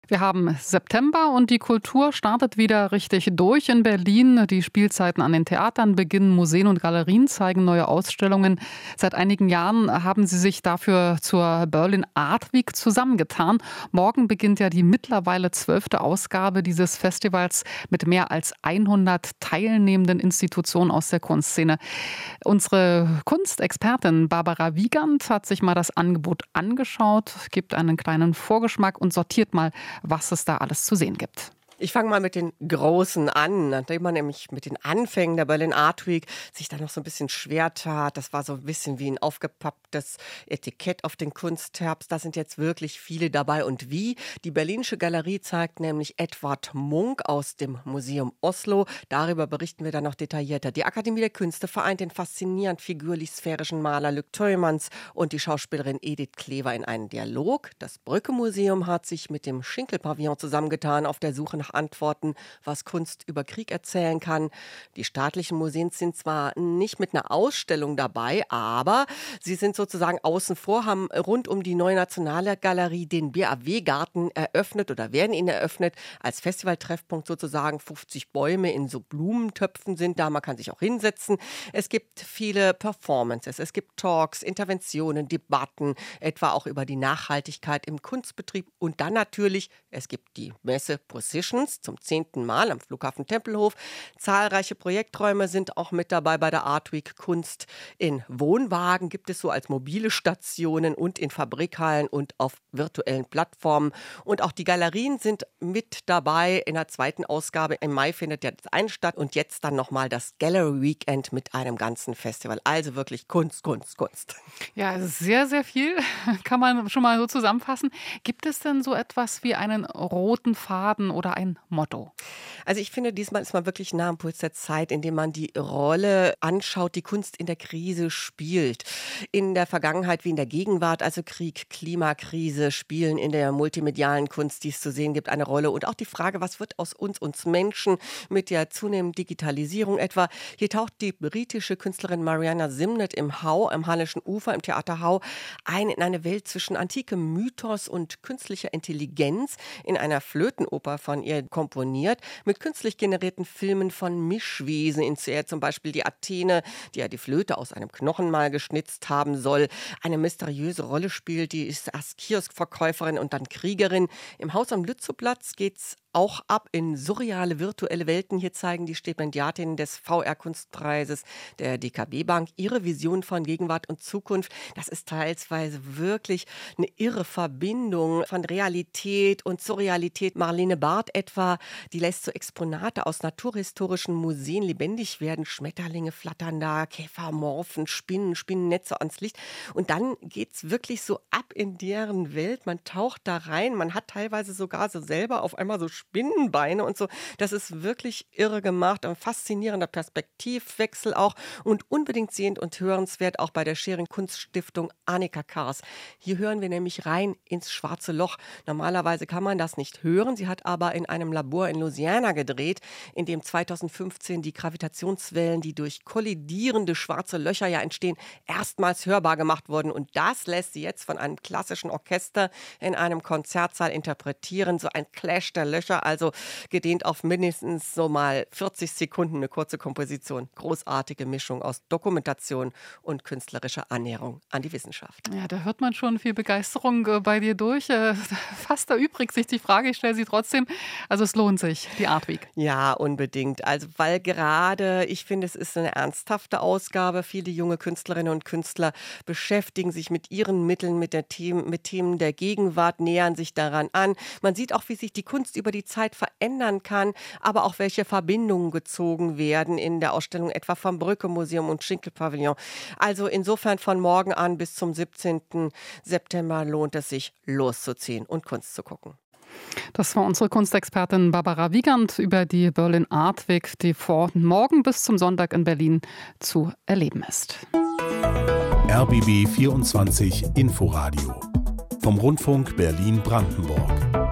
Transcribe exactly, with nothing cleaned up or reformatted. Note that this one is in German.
Wir haben September und die Kultur startet wieder richtig durch in Berlin. Die Spielzeiten an den Theatern beginnen, Museen und Galerien zeigen neue Ausstellungen. Seit einigen Jahren haben sie sich dafür zur Berlin Art Week zusammengetan. Morgen beginnt ja die mittlerweile zwölfte Ausgabe dieses Festivals mit mehr als hundert teilnehmenden Institutionen aus der Kunstszene. Unsere Kunstexpertin Barbara Wiegand hat sich mal das Angebot angeschaut, gibt einen kleinen Vorgeschmack und sortiert mal, was es da alles zu sehen gibt. Ich fange mal mit den Großen an, nachdem man nämlich mit den Anfängen der Berlin Art Week sich da noch so ein bisschen schwer tat. Das war so ein bisschen wie ein aufgepapptes Etikett auf den Kunstherbst. Da sind jetzt wirklich viele dabei. Und wie? Die Berlinische Galerie zeigt nämlich Edvard Munch aus dem Museum Oslo. Darüber berichten wir dann noch detaillierter. Die Akademie der Künste vereint den faszinierend figürlich-sphärischen Maler Luc Tuymans und die Schauspielerin Edith Klever in einen Dialog. Das Brücke-Museum hat sich mit dem Schinkel-Pavillon zusammengetan auf der Suche nach Antworten, was Kunst über Krieg erzählen kann. Die staatlichen Museen sind zwar nicht mit einer Ausstellung dabei, aber sie sind sozusagen außen vor, haben rund um die Neue Nationale Galerie den B A W-Garten eröffnet oder werden ihn eröffnet als Festivaltreffpunkt sozusagen. fünfzig Bäume in so Blumentöpfen sind da, man kann sich auch hinsetzen. Es gibt viele Performances, es gibt Talks, Interventionen, Debatten, etwa auch über die Nachhaltigkeit im Kunstbetrieb und dann natürlich, es gibt die Messe Position zum zehnten Mal am Flughafen Tempelhof. Zahlreiche Projekträume sind auch mit dabei bei der Art Week. Kunst in Wohnwagen gibt es so als mobile Stationen und in Fabrikhallen und auf virtuellen Plattformen. Und auch die Galerien sind mit dabei. In der zweiten Ausgabe im Mai findet ja das eine statt und jetzt dann nochmal das Gallery Weekend mit einem ganzen Festival. Also wirklich Kunst, Kunst, Kunst. Ja, es ist sehr, sehr viel. Kann man schon mal so zusammenfassen. Gibt es denn so etwas wie einen roten Faden oder ein Motto? Also ich finde, diesmal ist man wirklich nah am Puls der Zeit, indem man die Rolle anschaut, die Kunst in der Krise spielt. In der Vergangenheit wie in der Gegenwart, also Krieg, Klimakrise, spielen in der multimedialen Kunst, die es zu sehen gibt, eine Rolle. Und auch die Frage, was wird aus uns, uns Menschen mit der zunehmenden Digitalisierung etwa? Hier taucht die britische Künstlerin Mariana Simnett im Hau, am Hallischen Ufer, im Theater Hau, ein in eine Welt zwischen antikem Mythos und künstlicher Intelligenz, in einer Flötenoper von ihr komponiert, mit künstlich generierten Filmen von Mischwesen inszeniert, zum Beispiel die Athene, die ja die Flöte aus einem Knochenmal geschnitzt haben soll, eine mysteriöse Rolle spielt, die ist erst Kioskverkäuferin und dann Kriegerin. Im Haus am Lützowplatz geht's auch ab in surreale virtuelle Welten. Hier zeigen die Stipendiatinnen des V R-Kunstpreises der D K B-Bank ihre Vision von Gegenwart und Zukunft. Das ist teilweise wirklich eine irre Verbindung von Realität und Surrealität. Marlene Barth etwa, die lässt so Exponate aus naturhistorischen Museen lebendig werden. Schmetterlinge flattern da, Käfer morphen, Spinnen, Spinnennetze ans Licht. Und dann geht's wirklich so ab in deren Welt. Man taucht da rein. Man hat teilweise sogar so selber auf einmal so Spinnenbeine und so. Das ist wirklich irre gemacht. Ein faszinierender Perspektivwechsel auch und unbedingt sehend und hörenswert auch bei der Schering Kunststiftung Annika Kars. Hier hören wir nämlich rein ins Schwarze Loch. Normalerweise kann man das nicht hören. Sie hat aber in einem Labor in Louisiana gedreht, in dem zweitausendfünfzehn die Gravitationswellen, die durch kollidierende schwarze Löcher ja entstehen, erstmals hörbar gemacht wurden. Und das lässt sie jetzt von einem klassischen Orchester in einem Konzertsaal interpretieren. So ein Clash der Löcher, also gedehnt auf mindestens so mal vierzig Sekunden, eine kurze Komposition. Großartige Mischung aus Dokumentation und künstlerischer Annäherung an die Wissenschaft. Ja, da hört man schon viel Begeisterung äh, bei dir durch. Äh, fast erübrigt sich die Frage, ich stelle sie trotzdem. Also es lohnt sich, die Art Week. Ja, unbedingt. Also weil gerade, ich finde, es ist eine ernsthafte Ausgabe. Viele junge Künstlerinnen und Künstler beschäftigen sich mit ihren Mitteln, mit, der Themen, mit Themen der Gegenwart, nähern sich daran an. Man sieht auch, wie sich die Kunst über die Zeit verändern kann, aber auch welche Verbindungen gezogen werden in der Ausstellung etwa vom Brücke-Museum und Schinkel-Pavillon. Also insofern von morgen an bis zum siebzehnten September lohnt es sich, loszuziehen und Kunst zu gucken. Das war unsere Kunstexpertin Barbara Wiegand über die Berlin Art Week, die von morgen bis zum Sonntag in Berlin zu erleben ist. R B B vierundzwanzig Inforadio vom Rundfunk Berlin-Brandenburg.